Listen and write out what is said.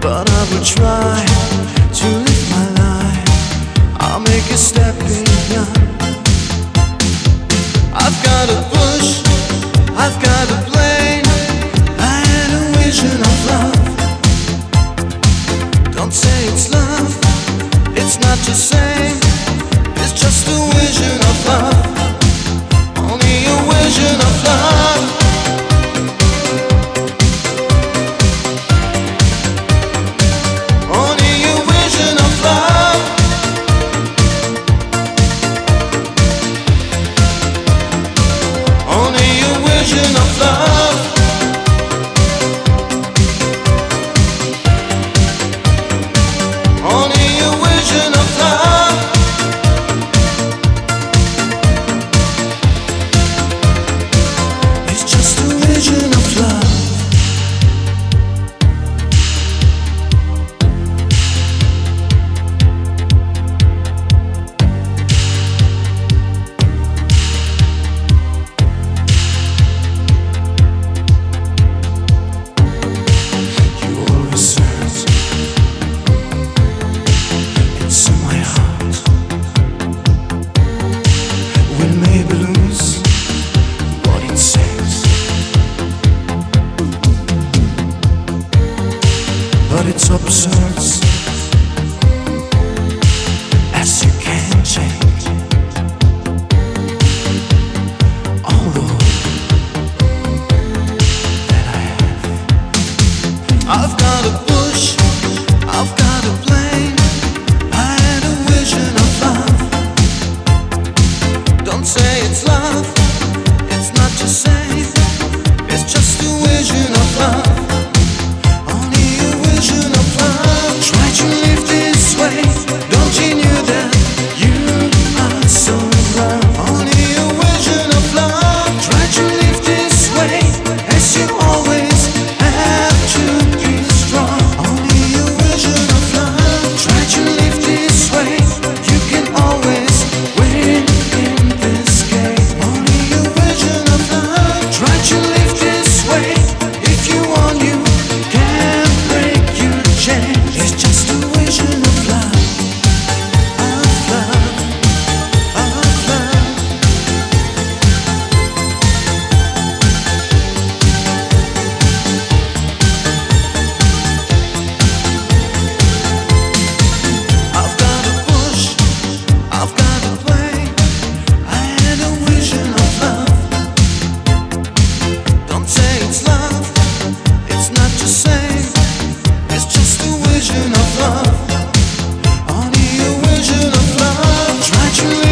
but I will try to live my life. I'll make a step beyond. I've got a push, I've got a plane. I had a vision of love. Don't say it's love, it's not the same. It's just a vision of love. Only a vision of love. But it's absurd, as you can't change. All the hope that I have. I've got a push, I've got a plane. I had a vision of love. Don't say it's love, it's not the same. It's just a vision of love. Try to live this way. Don't you know that you are so wrong? Only a vision of love. Try to live this way, as you always have to be strong. Only a vision of love. Try to live this way. You can always win in this game. Only a vision of love. Try to live this way. If you want, you can break your chain. It's just a vision of love, of love, of love. I've got a push, I've got a plane. I had a vision of love. Don't say it's love, it's not the same. It's just a vision of love. Only a vision of love. Try to